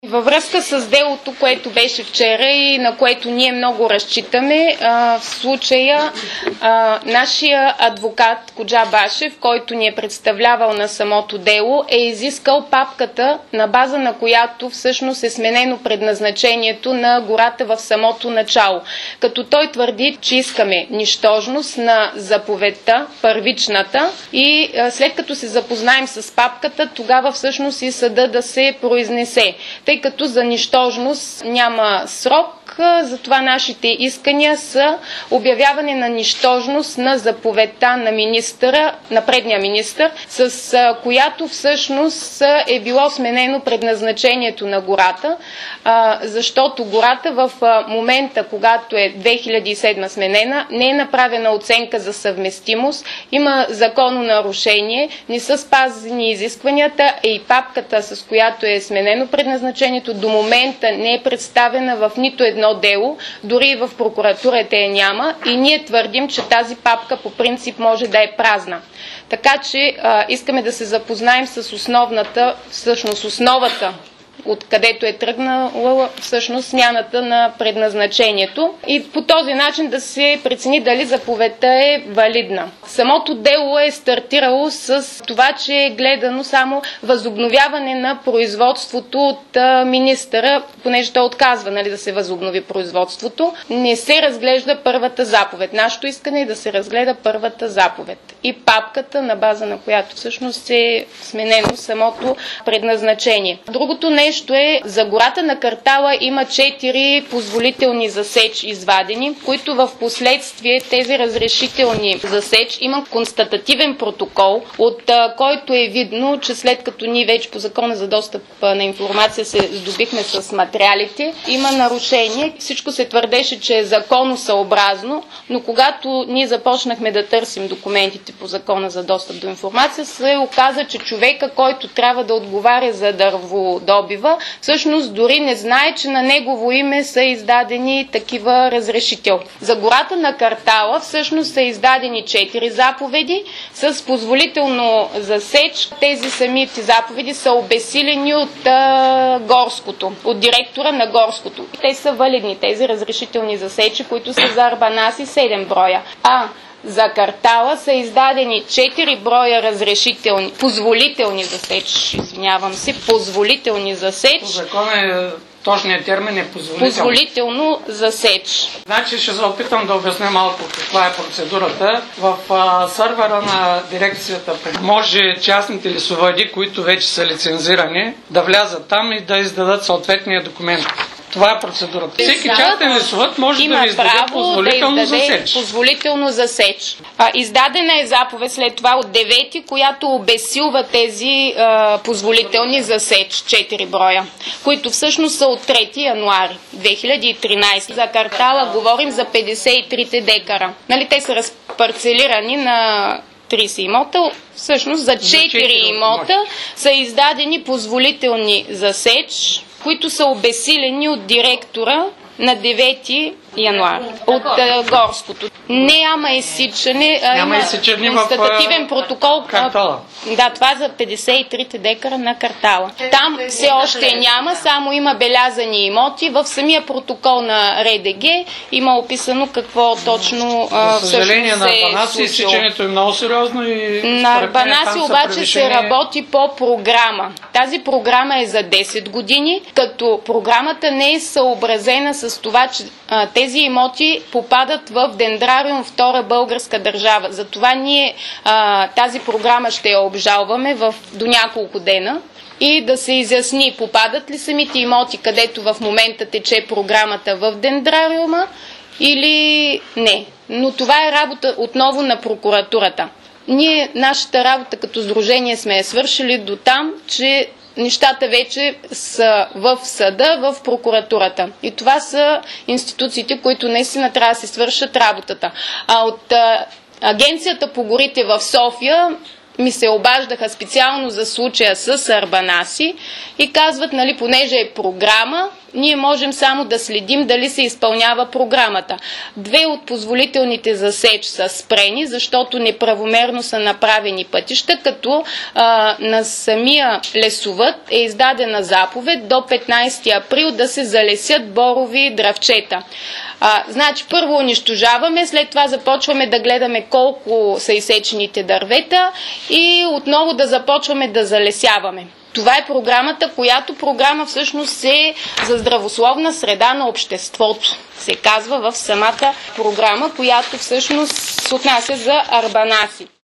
Във връзка с делото, което беше вчера и на което ние много разчитаме, в случая нашия адвокат Коджа Башев, който ни е представлявал на самото дело, е изискал папката, на база на която всъщност е сменено предназначението на гората в самото начало. Като той твърди, че искаме нищожност на заповедта, първичната, и след като се запознаем с папката, тогава всъщност и съда да се произнесе. Тъй като за нищожност няма срок, затова нашите искания са обявяване на нищожност на заповедта на министъра, на предния министър, с която всъщност е било сменено предназначението на гората, защото гората в момента, когато е 2007 сменена, не е направена оценка за съвместимост, има закононарушение, не са спазени изискванията и папката, с която е сменено предназначението, до момента не е представена в нито едно дело, дори и в прокуратурата я няма, и ние твърдим, че тази папка по принцип може да е празна. Така че искаме да се запознаем с основната, всъщност основата, откъдето е тръгнала всъщност смяната на предназначението, и по този начин да се прецени дали заповедта е валидна. Самото дело е стартирало с това, че е гледано само възобновяване на производството от министъра, понеже той отказва, да се възобнови производството. Не се разглежда първата заповед. Нашето искане е да се разгледа първата заповед и папката, на база на която всъщност е сменено самото предназначение. Другото нещо е, за гората на Картала има 4 позволителни за сеч извадени, които в последствие тези разрешителни за сеч има констатативен протокол, от който е видно, че след като ние вече по закона за достъп на информация се здобихме с материалите, има нарушение. Всичко се твърдеше, че е законосъобразно, но когато ние започнахме да търсим документите по закона за достъп до информация, се оказа, че човека, който трябва да отговаря за дърводобива, всъщност дори не знае, че на негово име са издадени такива разрешител. За гората на Картала всъщност са издадени 4 заповеди с позволително за сеч. Тези самите заповеди са обезсилени от горското, от директора на горското. Те са валидни, тези разрешителни за сечи, които са за Арбанаси 7 броя. За Картала са издадени 4 броя разрешителни, позволителни за сеч, позволителни за сеч. По закона точният термин е позволително за сеч. Значи ще се опитам да обясня малко каква е процедурата. В сървъра на дирекцията може частните лесовъди, които вече са лицензирани, да влязат там и да издадат съответния документ. Това е процедурата. Всеки частен лесовъд може да ви издаде позволително за сеч. Позволително за сеч. Издадена е заповед след това от 9, която обезсилва тези позволителни за сеч, 4 броя, които всъщност са от 3 януари 2013. За Картала говорим за 53 декара. Те са разпарцелирани на 30 имота, всъщност за 4 имота са издадени позволителни за сеч, които са обезсилени от директора на 9 януари от горското. Няма изсичане, има констатативен протокол. Картала. Да, това за 53 декара на Картала. Там все още няма, само има белязани имоти. В самия протокол на РДГ има описано какво точно за съжаление на Арбанаси изсичането е много сериозно и на Арбанаси обаче се работи по програма. Тази програма е за 10 години, като програмата не е съобразена с това, че тези имоти попадат в Дендрариум втора българска държава. Затова ние тази програма ще я обжалваме до няколко дена и да се изясни попадат ли самите имоти, където в момента тече програмата в Дендрариума или не. Но това е работа отново на прокуратурата. Ние нашата работа като сдружение сме я свършили до там, че нещата вече са в съда, в прокуратурата. И това са институциите, които наистина трябва да се свършат работата. А от Агенцията по горите в София ми се обаждаха специално за случая с Арбанаси и казват, нали, понеже е програма, ние можем само да следим дали се изпълнява програмата. 2 от позволителните за сеч са спрени, защото неправомерно са направени пътища, като на самия лесовът е издадена заповед до 15 април да се залесят борови дръвчета. Значи първо унищожаваме, след това започваме да гледаме колко са изсечените дървета и отново да започваме да залесяваме. Това е програмата, която програма всъщност е за здравословна среда на обществото. Се казва в самата програма, която всъщност се отнася за Арбанаси.